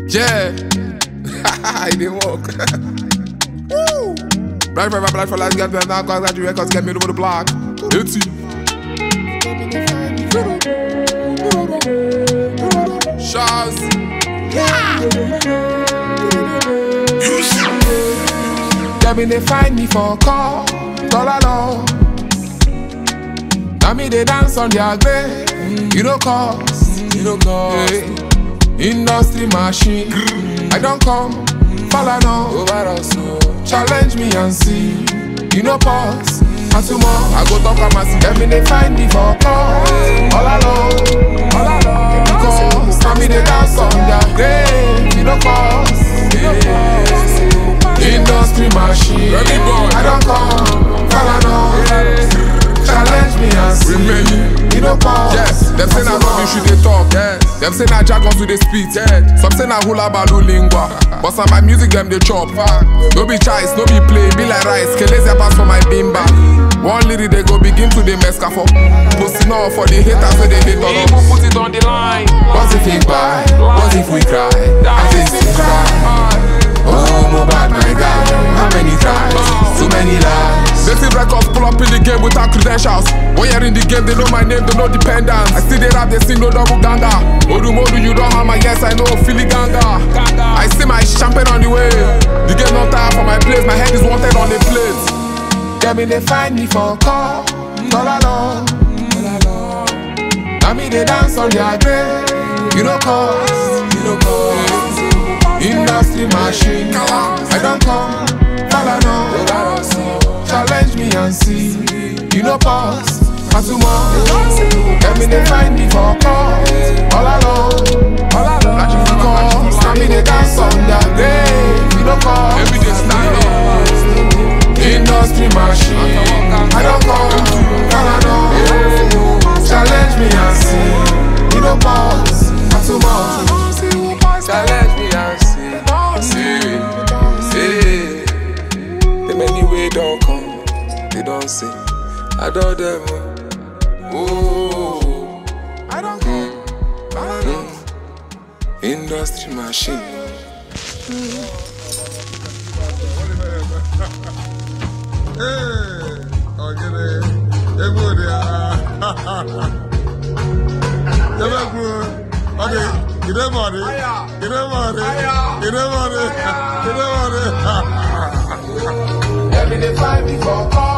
Yeah. It didn't work. Woo. Black for life, get them now, cause got you records, get me over the block. It's you. Shots. Yeah. Get me, they find me for a call, all alone. Now me, they dance on their grave. You know cause, yeah. Industry machine. I don't come, follow now. Over us, challenge me and see. You know pause, and tomorrow I go talk about see them. They find me for a call, all alone, all alone. Because now me they dance on their grave. You know cause, yeah. Industry machine. I don't come, follow now. Challenge me and see. You know pause. Yes, them say na rubbish you dey talk. Yes, them say na jargon to dey speak. Yes, some say na hula balu lingua. But some my music them dey chop. No be choice, no be play, be like rice. Keleze pass for my bimba. One lyric they go begin to the mesca for. Posting off for the haters where they hate on us. Put it on the line. What if we buy? What if we cry? At least we try. Oh, Mohbad, my guy. How many times? Too many lies. They see records pull up in the game without credentials. When you're in the game, they know my name, they know dependence. I still they rap, they sing no double ganga. Odu Modu, you don't have my yes, I know Philly ganga. I see my champagne on the way. The game not tired for my place, my head is wanted on the plate. Get me, they find me for a call, all alone. Now me, they dance on their grave. You know cause, industry machine. I don't come, follow now. Challenge me and see. You know pause, and tomorrow. Get me, they find me for a call, all alone. Because now me, they dance on their grave. You know cause, Every day style. industry machine. I don't come, follow now. Challenge me and see. You know pause, and tomorrow. Challenge me and see. The many way don't come, they don't sing. I adore them. Oh, I don't come. Industry machine. Hey, okay, hey, good, okay, get them money, get them money, get them money, get them money. Every day find me for a call.